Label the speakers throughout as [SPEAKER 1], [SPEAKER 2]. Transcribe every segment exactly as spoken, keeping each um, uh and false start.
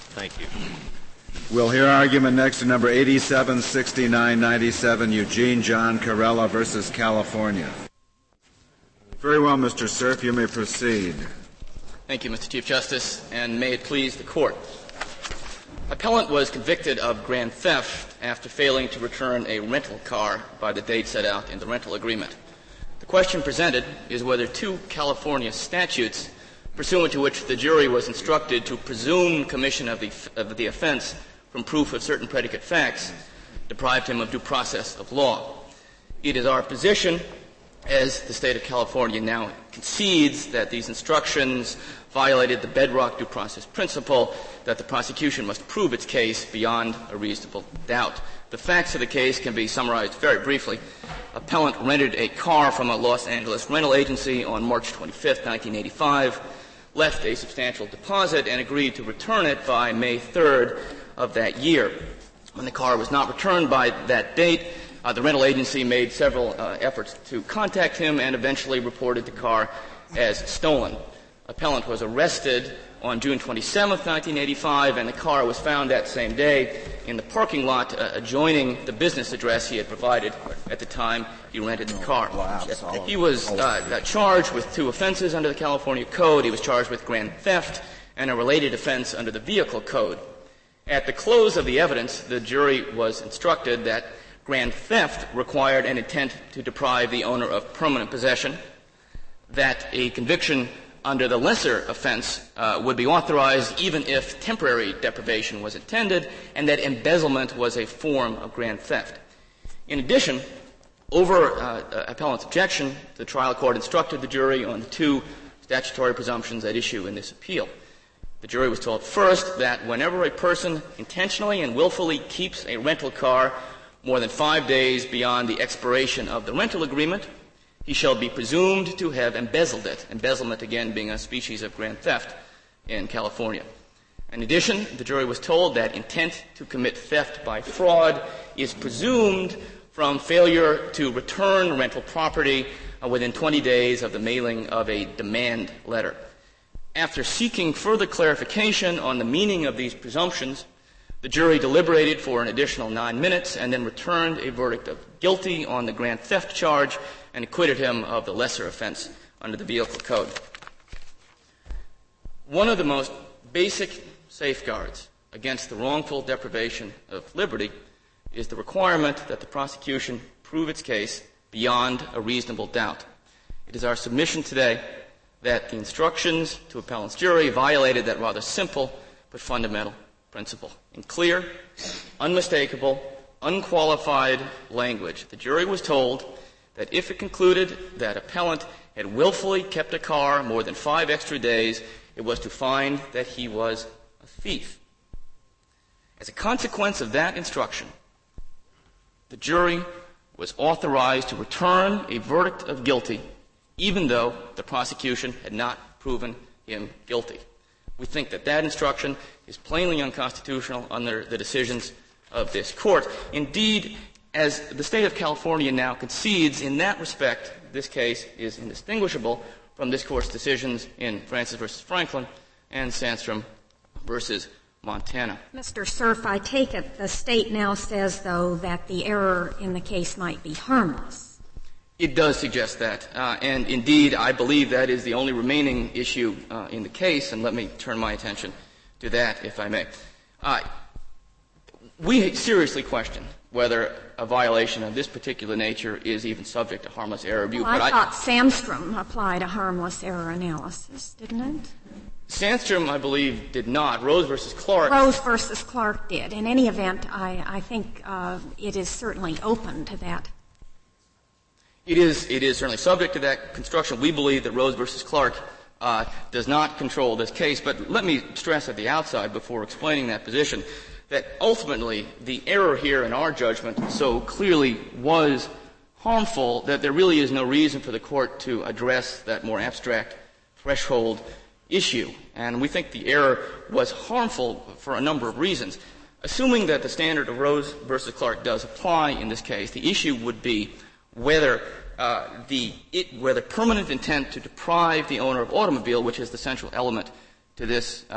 [SPEAKER 1] Thank you.
[SPEAKER 2] We'll hear argument next to number eighty-seven sixty-nine ninety-seven, Eugene John Carella versus California. Very well, Mister Cerf, you may proceed.
[SPEAKER 3] Thank you, Mister Chief Justice, and may it please the Court. Appellant was convicted of grand theft after failing to return a rental car by the date set out in the rental agreement. The question presented is whether two California statutes, pursuant to which the jury was instructed to presume commission of the, of the offense from proof of certain predicate facts, deprived him of due process of law. It is our position, as the State of California now concedes, that these instructions violated the bedrock due process principle that the prosecution must prove its case beyond a reasonable doubt. The facts of the case can be summarized very briefly. Appellant rented a car from a Los Angeles rental agency on March twenty-fifth, nineteen eighty-five, left a substantial deposit, and agreed to return it by May third of that year. When the car was not returned by that date, uh, the rental agency made several uh, efforts to contact him and eventually reported the car as stolen. Appellant was arrested on June twenty-seventh, nineteen eighty-five, and the car was found that same day in the parking lot uh, adjoining the business address he had provided at the time he rented the car. He was uh, charged with two offenses under the California Code. He was charged with grand theft and a related offense under the Vehicle Code. At the close of the evidence, the jury was instructed that grand theft required an intent to deprive the owner of permanent possession, that a conviction under the lesser offense uh, would be authorized even if temporary deprivation was intended, and that embezzlement was a form of grand theft. In addition, over uh, appellant's objection, the trial court instructed the jury on the two statutory presumptions at issue in this appeal. The jury was told first that whenever a person intentionally and willfully keeps a rental car more than five days beyond the expiration of the rental agreement, he shall be presumed to have embezzled it, embezzlement again being a species of grand theft in California. In addition, the jury was told that intent to commit theft by fraud is presumed from failure to return rental property uh, within twenty days of the mailing of a demand letter. After seeking further clarification on the meaning of these presumptions, the jury deliberated for an additional nine minutes and then returned a verdict of guilty on the grand theft charge and acquitted him of the lesser offense under the Vehicle Code. One of the most basic safeguards against the wrongful deprivation of liberty is the requirement that the prosecution prove its case beyond a reasonable doubt. It is our submission today that the instructions to appellant's jury violated that rather simple but fundamental principle. In clear, unmistakable, unqualified language, the jury was told that if it concluded that appellant had willfully kept a car more than five extra days, it was to find that he was a thief. As a consequence of that instruction, the jury was authorized to return a verdict of guilty, even though the prosecution had not proven him guilty. We think that that instruction is plainly unconstitutional under the decisions of this Court. Indeed, as the State of California now concedes, in that respect, this case is indistinguishable from this Court's decisions in Francis versus Franklin and Sandstrom versus Montana.
[SPEAKER 4] Mister Cerf, I take it the State now says, though, that the error in the case might be harmless.
[SPEAKER 3] It does suggest that. Uh, and indeed, I believe that is the only remaining issue uh, in the case, and let me turn my attention to that, if I may. Uh, we seriously question whether a violation of this particular nature is even subject to harmless error review.
[SPEAKER 4] Well, I
[SPEAKER 3] but
[SPEAKER 4] thought
[SPEAKER 3] I,
[SPEAKER 4] Sandstrom applied a harmless error analysis, didn't it?
[SPEAKER 3] Sandstrom, I believe, did not. Rose versus Clark.
[SPEAKER 4] Rose versus Clark did. In any event, I, I think uh, it is certainly open to that.
[SPEAKER 3] It is, it is certainly subject to that construction. We believe that Rose versus Clark uh, does not control this case. But let me stress at the outside, before explaining that position, that ultimately the error here in our judgment so clearly was harmful that there really is no reason for the Court to address that more abstract threshold issue. And we think the error was harmful for a number of reasons. Assuming that the standard of Rose versus Clark does apply in this case, the issue would be whether uh, the it, whether permanent intent to deprive the owner of automobile, which is the central element to this uh,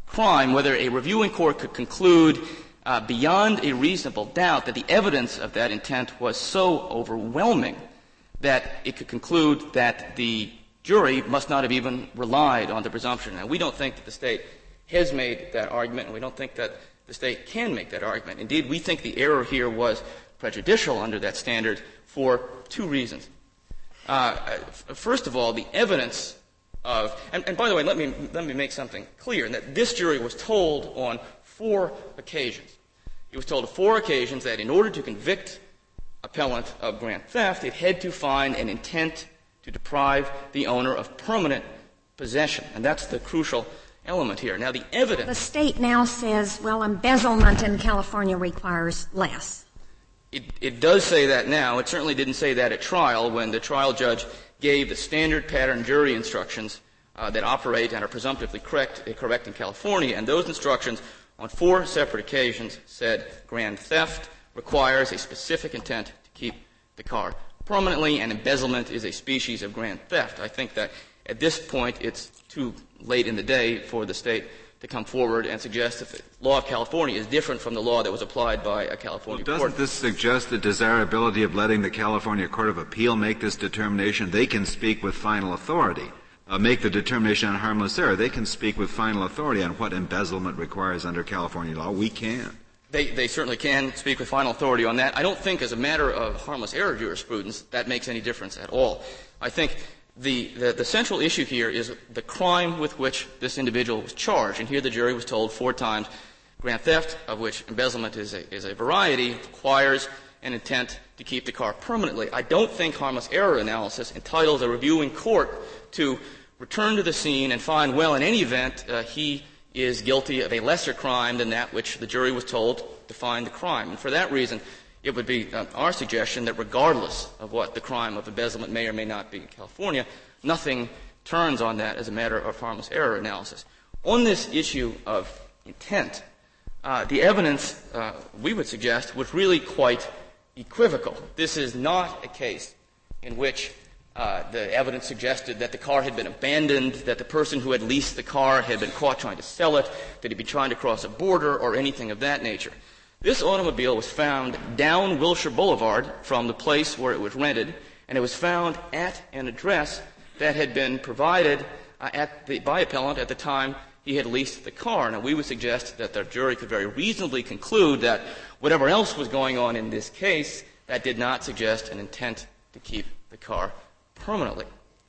[SPEAKER 3] crime, whether a reviewing court could conclude uh, beyond a reasonable doubt that the evidence of that intent was so overwhelming that it could conclude that the jury must not have even relied on the presumption. And we don't think that the State has made that argument, and we don't think that the State can make that argument. Indeed, we think the error here was prejudicial under that standard for two reasons. Uh, first of all, the evidence of and, and by the way, let me let me make something clear, in that this jury was told on four occasions. It was told on four occasions that in order to convict appellant of grand theft, it had to find an intent to deprive the owner of permanent possession. And that's the crucial element here. Now, the evidence...
[SPEAKER 4] The State now says, well, embezzlement in California requires less.
[SPEAKER 3] It, it does say that now. It certainly didn't say that at trial when the trial judge gave the standard pattern jury instructions uh, that operate and are presumptively correct, uh, correct in California. And those instructions on four separate occasions said grand theft requires a specific intent to keep the car permanently, and embezzlement is a species of grand theft. I think that at this point it's too late in the day for the State to come forward and suggest that the law of California is different from the law that was applied by a California
[SPEAKER 2] well,
[SPEAKER 3] court.
[SPEAKER 2] Doesn't this suggest the desirability of letting the California Court of Appeal make this determination? They can speak with final authority, uh, make the determination on harmless error. They can speak with final authority on what embezzlement requires under California law. We can't.
[SPEAKER 3] They, they certainly can speak with final authority on that. I don't think as a matter of harmless error jurisprudence that makes any difference at all. I think the, the, the central issue here is the crime with which this individual was charged. And here the jury was told four times grand theft, of which embezzlement is a, is a variety, requires an intent to keep the car permanently. I don't think harmless error analysis entitles a reviewing court to return to the scene and find, well, in any event, uh, he is guilty of a lesser crime than that which the jury was told defined the crime. And for that reason, it would be uh, our suggestion that regardless of what the crime of embezzlement may or may not be in California, nothing turns on that as a matter of harmless error analysis. On this issue of intent, uh, the evidence, uh, we would suggest, was really quite equivocal. This is not a case in which Uh, the evidence suggested that the car had been abandoned, that the person who had leased the car had been caught trying to sell it, that he'd been trying to cross a border, or anything of that nature. This automobile was found down Wilshire Boulevard from the place where it was rented, and it was found at an address that had been provided uh, at the, by appellant at the time he had leased the car. Now, we would suggest that the jury could very reasonably conclude that whatever else was going on in this case, that did not suggest an intent to keep the car permanently.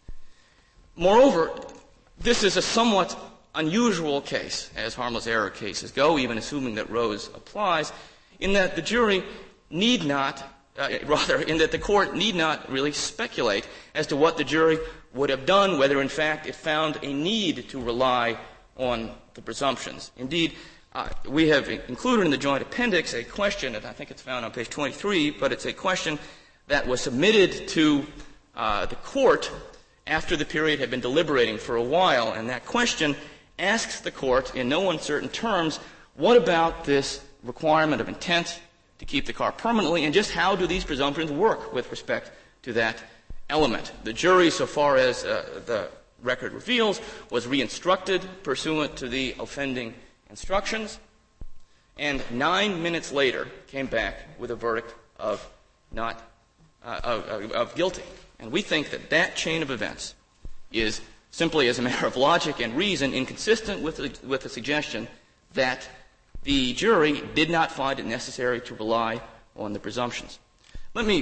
[SPEAKER 3] Moreover, this is a somewhat unusual case, as harmless error cases go, even assuming that Rose applies, in that the jury need not, uh, rather, in that the court need not really speculate as to what the jury would have done, whether in fact it found a need to rely on the presumptions. Indeed, uh, we have included in the joint appendix a question, and I think it's found on page twenty-three, but it's a question that was submitted to Uh, the court after the period had been deliberating for a while, and that question asks the court in no uncertain terms, what about this requirement of intent to keep the car permanently, and just how do these presumptions work with respect to that element? The jury, so far as uh, the record reveals, was re-instructed pursuant to the offending instructions, and nine minutes later came back with a verdict of not uh, of, of guilty. And we think that that chain of events is simply, as a matter of logic and reason, inconsistent with the, with the suggestion that the jury did not find it necessary to rely on the presumptions. Let me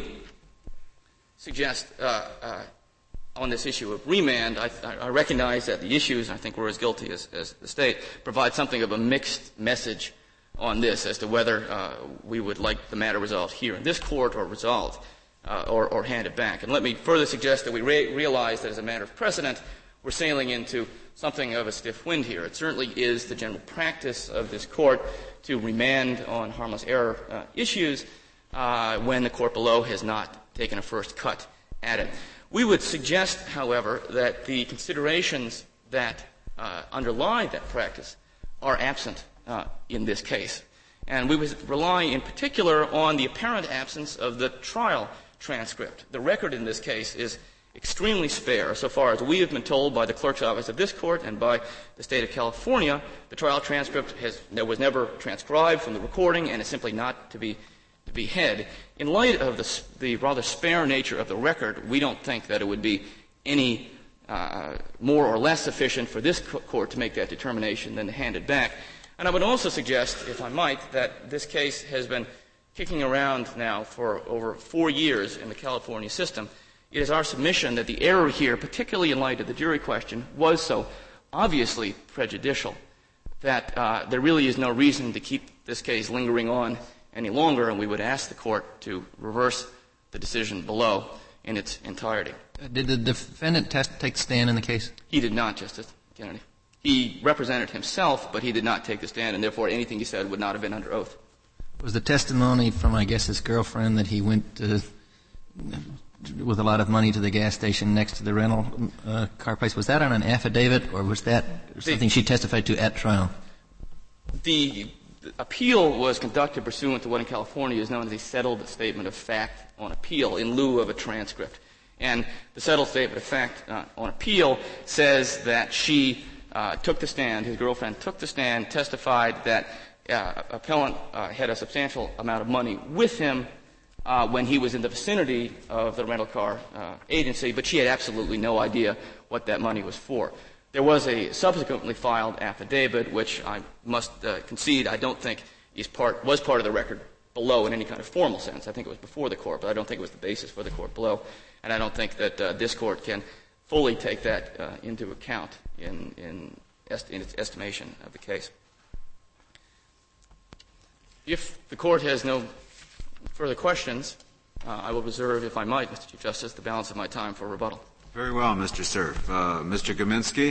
[SPEAKER 3] suggest uh, uh, on this issue of remand, I, I recognize that the issues, I think we're as guilty as, as the State, provide something of a mixed message on this as to whether uh, we would like the matter resolved here in this court or resolved Uh, or, or hand it back. And let me further suggest that we re- realize that as a matter of precedent, we're sailing into something of a stiff wind here. It certainly is the general practice of this court to remand on harmless error uh, issues uh, when the court below has not taken a first cut at it. We would suggest, however, that the considerations that uh, underlie that practice are absent uh, in this case. And we would rely in particular on the apparent absence of the trial transcript. The record in this case is extremely spare. So far as we have been told by the clerk's office of this court and by the state of California, the trial transcript has, was never transcribed from the recording and is simply not to be to be had. In light of the, the rather spare nature of the record, we don't think that it would be any uh, more or less sufficient for this co- court to make that determination than to hand it back. And I would also suggest, if I might, that this case has been kicking around now for over four years in the California system. It is our submission that the error here, particularly in light of the jury question, was so obviously prejudicial that uh, there really is no reason to keep this case lingering on any longer, and we would ask the court to reverse the decision below in its entirety.
[SPEAKER 1] Uh, did the defendant test, take the stand in the case?
[SPEAKER 3] He did not, Justice Kennedy. He represented himself, but he did not take the stand, and therefore anything he said would not have been under oath.
[SPEAKER 1] Was the testimony from, I guess, his girlfriend that he went to, with a lot of money to the gas station next to the rental uh, car place, was that on an affidavit, or was that something the, she testified to at trial?
[SPEAKER 3] The The appeal was conducted pursuant to what in California is known as a settled statement of fact on appeal in lieu of a transcript. And the settled statement of fact uh, on appeal says that she uh, took the stand, his girlfriend took the stand, testified that uh, appellant uh, had a substantial amount of money with him uh, when he was in the vicinity of the rental car uh, agency, but she had absolutely no idea what that money was for. There was a subsequently filed affidavit, which I must uh, concede I don't think is part, was part of the record below in any kind of formal sense. I think it was before the court, but I don't think it was the basis for the court below. And I don't think that uh, this court can fully take that uh, into account in, in, est- in its estimation of the case. If the court has no further questions, uh, I will reserve, if I might, Mister Chief Justice, the balance of my time for rebuttal.
[SPEAKER 2] Very well, Mister Cerf. Uh, Mister Gaminsky?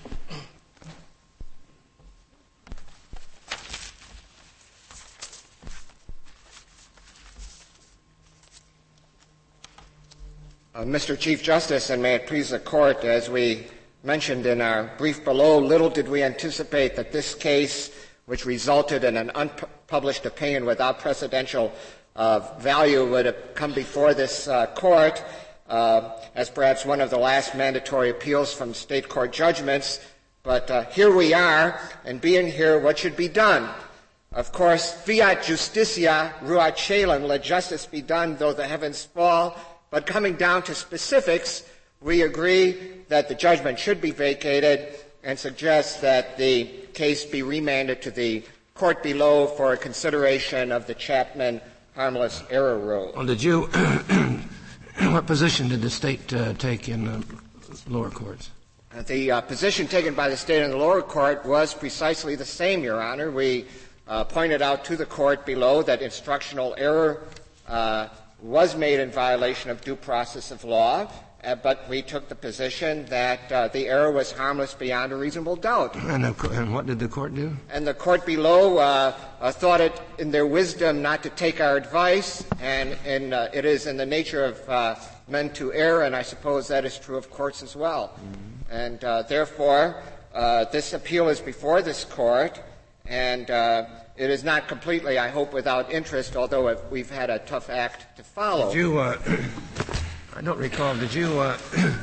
[SPEAKER 5] Uh, Mister Chief Justice, and may it please the Court, as we mentioned in our brief below, little did we anticipate that this case, which resulted in an unpublished opinion without precedential uh, value, would have come before this uh, Court Uh, as perhaps one of the last mandatory appeals from state court judgments. But uh, here we are, and being here, what should be done? Of course, fiat justitia ruat caelum, let justice be done though the heavens fall. But coming down to specifics, we agree that the judgment should be vacated and suggest that the case be remanded to the court below for a consideration of the Chapman harmless error rule.
[SPEAKER 6] Well, did you what position did the state uh, take in the lower courts?
[SPEAKER 5] Uh, the uh, position taken by the state in the lower court was precisely the same, Your Honor. We uh, pointed out to the court below that instructional error uh, was made in violation of due process of law, uh, but we took the position that uh, the error was harmless beyond a reasonable doubt.
[SPEAKER 6] And, the, and what did the court do?
[SPEAKER 5] And the court below uh, uh, thought it in their wisdom not to take our advice, and, and uh, it is in the nature of uh, men to err, and I suppose that is true of courts as well. Mm-hmm. And uh, therefore, uh, this appeal is before this court, and uh, it is not completely, I hope, without interest, although we've had a tough act to follow.
[SPEAKER 6] Did you, uh, I don't recall, did you, uh,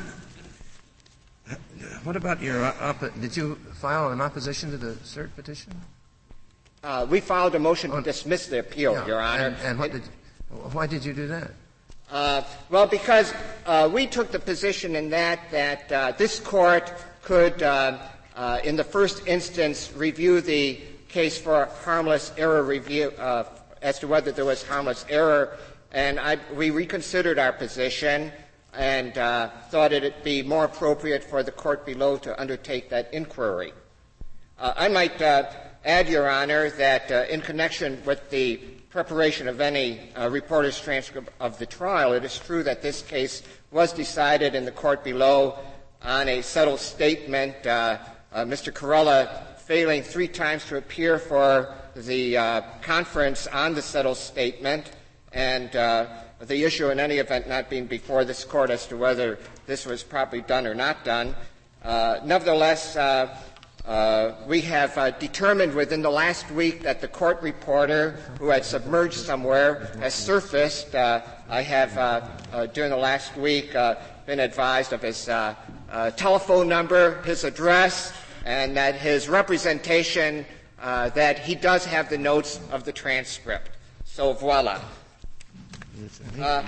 [SPEAKER 6] what about your, uh, op- did you file an opposition to the cert petition?
[SPEAKER 5] Uh, we filed a motion to dismiss the appeal,
[SPEAKER 6] yeah.
[SPEAKER 5] Your Honor.
[SPEAKER 6] And, and what did, why did you do that?
[SPEAKER 5] Uh, well, because uh, we took the position in that that uh, this court could, uh, uh, in the first instance, review the case for harmless error review uh, as to whether there was harmless error, and I, we reconsidered our position and uh, thought it would be more appropriate for the court below to undertake that inquiry. Uh, I might uh, add, Your Honor, that uh, in connection with the preparation of any uh, reporter's transcript of the trial, it is true that this case was decided in the court below on a settled statement. Uh, uh, Mister Corella failing three times to appear for the uh, conference on the settled statement, and uh, the issue in any event not being before this court as to whether this was properly done or not done. Uh, nevertheless, uh, Uh, we have uh, determined within the last week that the court reporter who had submerged somewhere has surfaced. Uh, I have, uh, uh, during the last week, uh, been advised of his uh, uh, telephone number, his address, and that his representation uh, that he does have the notes of the transcript. So voila. Uh,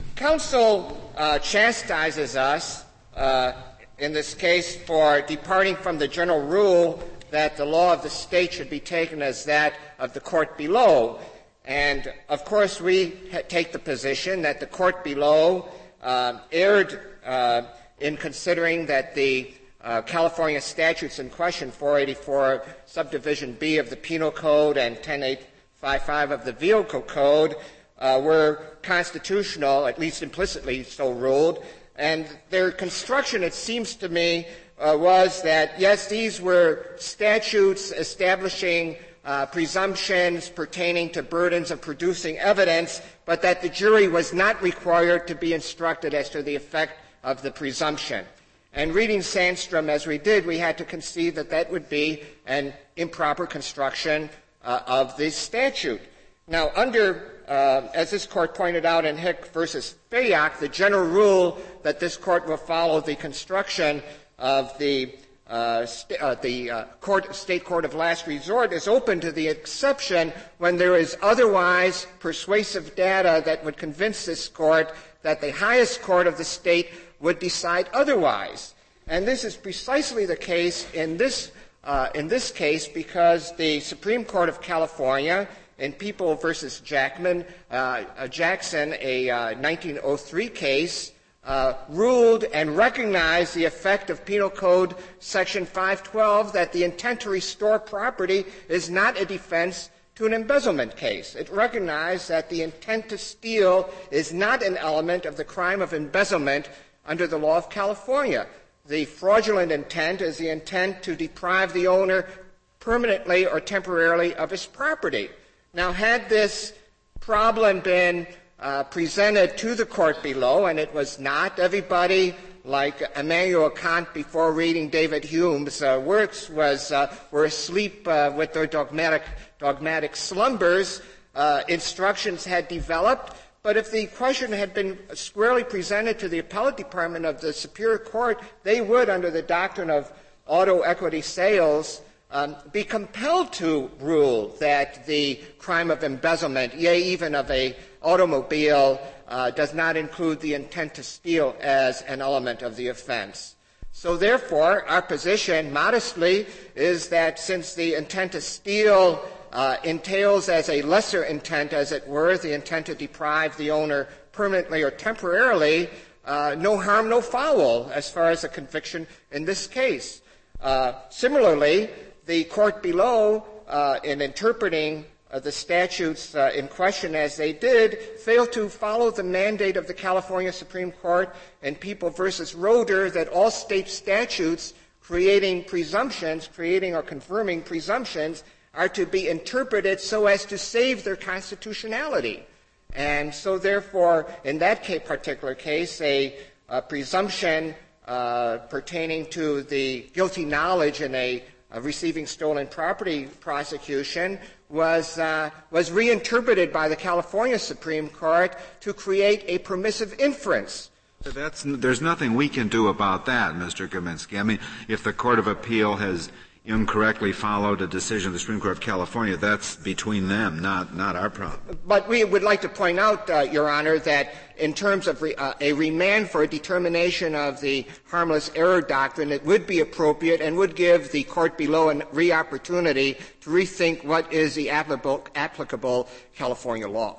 [SPEAKER 5] counsel uh, chastises us uh, in this case for departing from the general rule that the law of the state should be taken as that of the court below. And, of course, we ha- take the position that the court below uh, erred uh, in considering that the uh, California statutes in question, four eighty-four subdivision B of the Penal Code and ten eight fifty-five of the Vehicle Code, uh, were constitutional, at least implicitly so ruled. And their construction, it seems to me, uh, was that, yes, these were statutes establishing Uh, presumptions pertaining to burdens of producing evidence, but that the jury was not required to be instructed as to the effect of the presumption. And reading Sandstrom as we did, we had to concede that that would be an improper construction uh, of this statute. Now, under, uh, as this court pointed out in Hick versus Fayok, the general rule that this court will follow the construction of the Uh, st- uh, the uh, court, state court of last resort is open to the exception when there is otherwise persuasive data that would convince this court that the highest court of the state would decide otherwise. And this is precisely the case in this, uh, in this case because the Supreme Court of California in People versus Jackman, uh, uh, Jackson, a uh, nineteen oh three case, Uh, ruled and recognized the effect of Penal Code Section five twelve that the intent to restore property is not a defense to an embezzlement case. It recognized that the intent to steal is not an element of the crime of embezzlement under the law of California. The fraudulent intent is the intent to deprive the owner permanently or temporarily of his property. Now, had this problem been Uh, presented to the court below, and it was not. Everybody, like Immanuel Kant before reading David Hume's uh, works, was uh, were asleep uh, with their dogmatic dogmatic slumbers. Uh, instructions had developed, but if the question had been squarely presented to the appellate department of the Superior Court, they would, under the doctrine of auto equity sales, um, be compelled to rule that the crime of embezzlement, yea, even of a automobile, uh, does not include the intent to steal as an element of the offense. So therefore, our position, modestly, is that since the intent to steal uh, entails as a lesser intent, as it were, the intent to deprive the owner permanently or temporarily, uh, no harm, no foul as far as a conviction in this case. Uh, similarly, the court below, uh, in interpreting Uh, the statutes uh, in question as they did, failed to follow the mandate of the California Supreme Court in People versus Roeder that all state statutes creating presumptions, creating or confirming presumptions, are to be interpreted so as to save their constitutionality. And so therefore, in that case, particular case, a, a presumption uh, pertaining to the guilty knowledge in a, a receiving stolen property prosecution was uh, was reinterpreted by the California Supreme Court to create a permissive inference.
[SPEAKER 2] That's, there's nothing we can do about that, Mister Kaminsky. I mean, if the Court of Appeal has incorrectly followed a decision of the Supreme Court of California, that's between them, not not our problem.
[SPEAKER 5] But we would like to point out, uh, Your Honor, that in terms of re, uh, a remand for a determination of the harmless error doctrine, it would be appropriate and would give the court below an re-opportunity to rethink what is the applicable, applicable California law.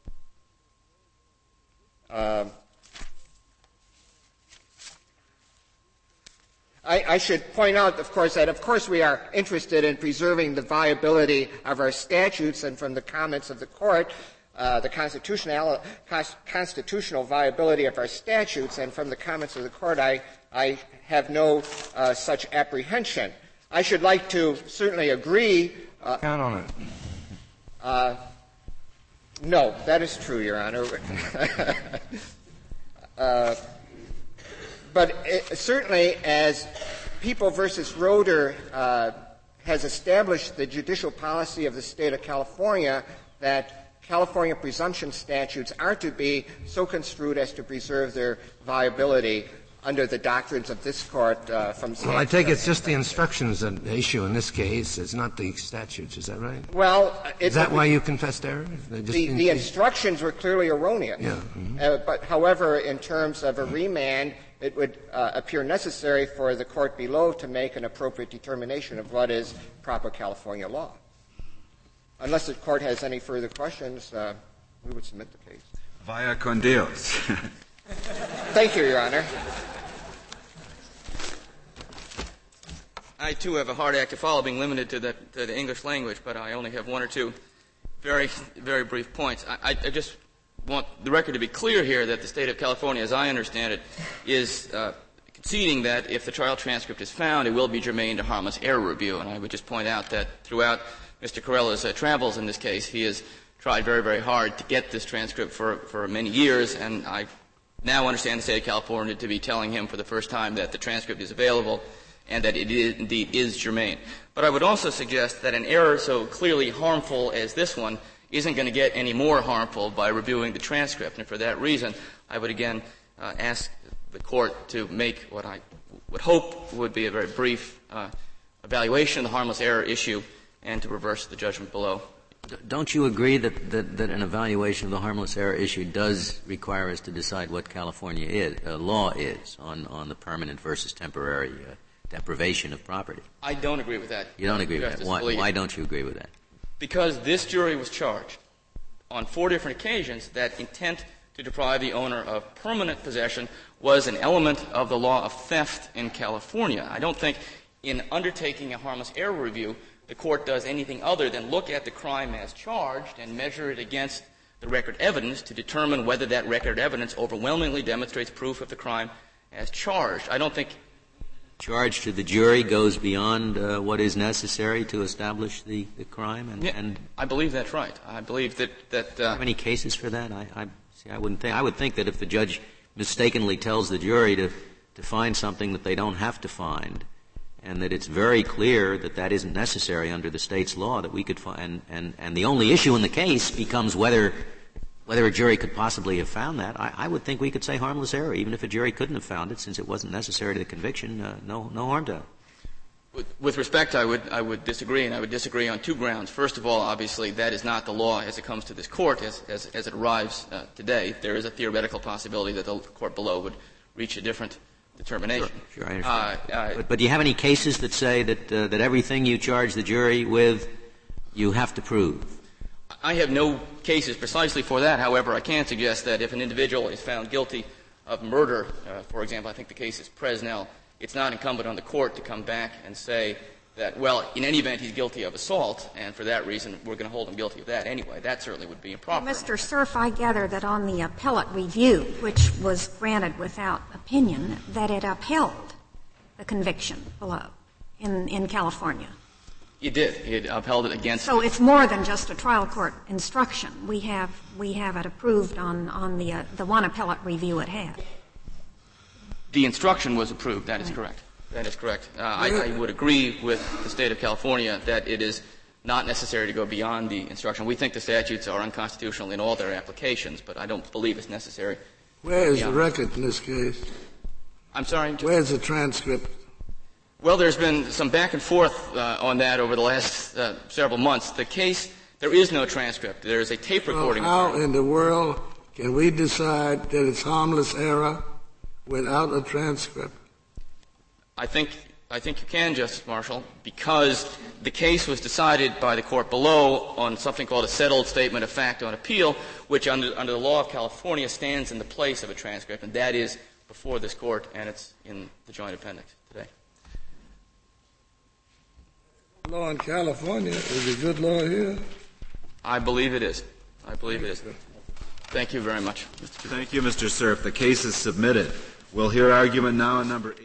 [SPEAKER 5] Uh, I, I should point out, of course, that of course we are interested in preserving the viability of our statutes, and from the comments of the court, uh, the constitutional, constitutional viability of our statutes, and from the comments of the court, I, I have no uh, such apprehension. I should like to certainly agree. Uh,
[SPEAKER 6] Count on it.
[SPEAKER 5] Uh, no, that is true, Your Honor. uh, But it, certainly, as People versus Roeder uh, has established the judicial policy of the state of California, that California presumption statutes are to be so construed as to preserve their viability under the doctrines of this court uh, from
[SPEAKER 6] Well, I take it's just the instructions that the issue in this case. It's not the statutes. Is that right?
[SPEAKER 5] Well, it,
[SPEAKER 6] is that why you confessed error?
[SPEAKER 5] The, the instructions were clearly erroneous.
[SPEAKER 6] Yeah. Mm-hmm.
[SPEAKER 5] Uh, but, however, in terms of a remand, it would uh, appear necessary for the court below to make an appropriate determination of what is proper California law. Unless the court has any further questions, uh, we would submit the case.
[SPEAKER 2] Vaya con Dios.
[SPEAKER 5] Thank you, Your Honor.
[SPEAKER 3] I, too, have a hard act to follow, being limited to the, to the English language, but I only have one or two very, very brief points. I, I just want the record to be clear here that the State of California, as I understand it, is uh, conceding that if the trial transcript is found, it will be germane to harmless error review. And I would just point out that throughout Mister Corrella's uh, travels in this case, he has tried very, very hard to get this transcript for, for many years, and I now understand the State of California to be telling him for the first time that the transcript is available and that it is, indeed is germane. But I would also suggest that an error so clearly harmful as this one isn't going to get any more harmful by reviewing the transcript. And for that reason, I would again uh, ask the Court to make what I would hope would be a very brief uh, evaluation of the harmless error issue and to reverse the judgment below.
[SPEAKER 7] Don't you agree that, that, that an evaluation of the harmless error issue does require us to decide what California is, uh, law is on, on the permanent versus temporary uh, deprivation of property?
[SPEAKER 3] I don't agree with that.
[SPEAKER 7] You don't agree with that? Why, why don't you agree with that?
[SPEAKER 3] Because this jury was charged on four different occasions that intent to deprive the owner of permanent possession was an element of the law of theft in California. I don't think in undertaking a harmless error review the Court does anything other than look at the crime as charged and measure it against the record evidence to determine whether that record evidence overwhelmingly demonstrates proof of the crime as charged. I don't think
[SPEAKER 7] charge to the jury goes beyond uh, what is necessary to establish the, the crime? And,
[SPEAKER 3] yeah,
[SPEAKER 7] and
[SPEAKER 3] I believe that's right. I believe that that. Uh,
[SPEAKER 7] do you have any cases for that? I, I see. I wouldn't think. I would think that if the judge mistakenly tells the jury to to find something that they don't have to find, and that it's very clear that that isn't necessary under the state's law, that we could find, and, and, and the only issue in the case becomes whether whether a jury could possibly have found that. I, I would think we could say harmless error, even if a jury couldn't have found it, since it wasn't necessary to the conviction. Uh, no, no harm done.
[SPEAKER 3] With, with respect, I would I would disagree, and I would disagree on two grounds. First of all, obviously, that is not the law as it comes to this court, as as, as it arrives uh, today. There is a theoretical possibility that the court below would reach a different determination.
[SPEAKER 7] Sure, sure I understand.
[SPEAKER 3] Uh, uh,
[SPEAKER 7] but, but do you have any cases that say that uh, that everything you charge the jury with, you have to prove?
[SPEAKER 3] I have no cases precisely for that. However, I can suggest that if an individual is found guilty of murder, uh, for example, I think the case is Presnell, it's not incumbent on the court to come back and say that, well, in any event, he's guilty of assault, and for that reason, we're going to hold him guilty of that anyway. That certainly would be improper.
[SPEAKER 4] Well, Mister Cerf, I gather that on the appellate review, which was granted without opinion, that it upheld the conviction below in, in California.
[SPEAKER 3] It did. It upheld it against.
[SPEAKER 4] So it's more than just a trial court instruction. We have we have it approved on on the uh, the one appellate review it had.
[SPEAKER 3] The instruction was approved. That is correct. That is correct. Uh, I, I would agree with the State of California that it is not necessary to go beyond the instruction. We think the statutes are unconstitutional in all their applications, but I don't believe it's necessary.
[SPEAKER 8] Where is the record in this case?
[SPEAKER 3] I'm sorry?
[SPEAKER 8] Where's the transcript?
[SPEAKER 3] Well, there's been some back and forth uh, on that over the last uh, several months. The case, there is no transcript. There is a tape recording.
[SPEAKER 8] Well, how in the world can we decide that it's harmless error without a transcript?
[SPEAKER 3] I think I think you can, Justice Marshall, because the case was decided by the court below on something called a settled statement of fact on appeal, which under, under the law of California stands in the place of a transcript, and that is before this court, and it's in the joint appendix today.
[SPEAKER 8] Law in California is a good law here?
[SPEAKER 3] I believe it is. I believe it is. Thank you very much, Mister Chief.
[SPEAKER 2] Thank you, Mister Cerf. The case is submitted. We'll hear argument now on number eight.